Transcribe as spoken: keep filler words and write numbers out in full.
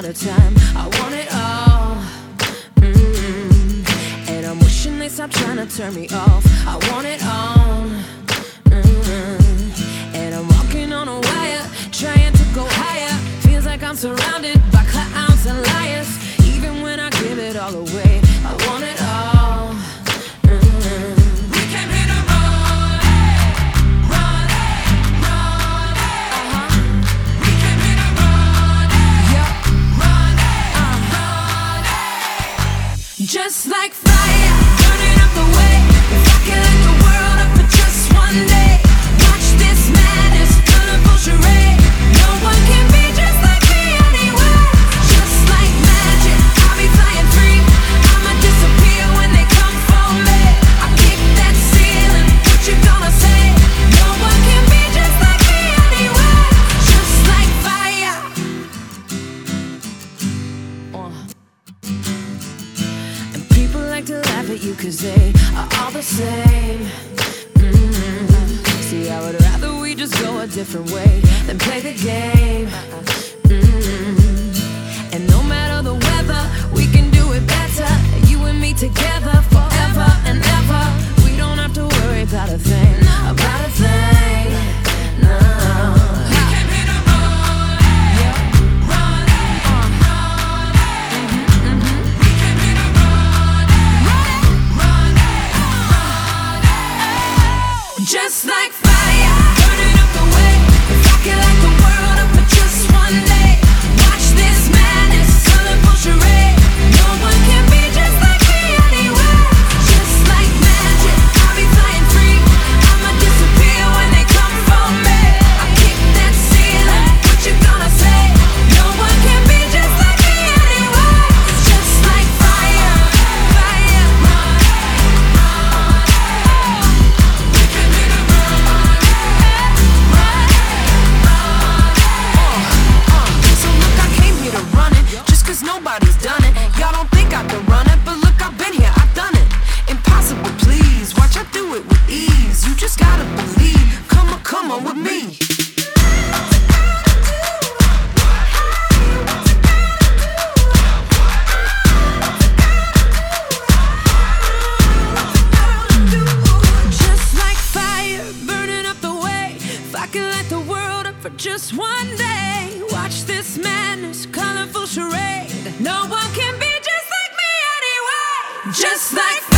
out of time. I want it all, mm-hmm. And I'm wishing they stop trying to turn me off. I want it all, mm-hmm. And I'm walking on a wire, trying to go higher. Feels like I'm surrounded by clowns and liars. Even when I give it all away, I want it all, mm-hmm. We came here to run, run, run, uh-huh. We came here to run, yeah, run, uh-huh. Just like fire, burning up the way. If I could light the world up for just one day, watch this madness, colorful charade. No one can be just like me anywhere. Just like magic, I'll be flying free. I'ma disappear when they come for me. I kick that ceiling, what you gonna say? No one can be just like me anywhere. Just like fire. uh. And people like to laugh at you cause they are all the same. mm-hmm. See, I would rather we just go a different way than play the game. mm-hmm. And no matter the weather, we can do it better. You and me together forever and ever. We don't have to worry about a thing, about a thing, no. We came here to run, yeah, run, uh, mm-hmm, mm-hmm. We came here to run, run, run, just like fire, burning up the way. If I could light the world up for just one day, watch this madness, colorful charade. No one can be just like me anywhere. Just like magic, I'll be flying free. I'ma disappear when they come for me. I kick that ceiling, what you gonna say? No one can be just like me anywhere. Just like fire, fire, run, run. We came here to run, run, run. So look, I came here to run it, just cause nobody's done it. Y'all don't think I can run it, but look, I've been here, I've done it. Impossible, please, watch I do it with ease. You just gotta believe, come on, come on with me. Just like fire, burning up the way. If I could light the world up for just one day, watch this madness, colorful charade. No one can be just like me anyway. Just like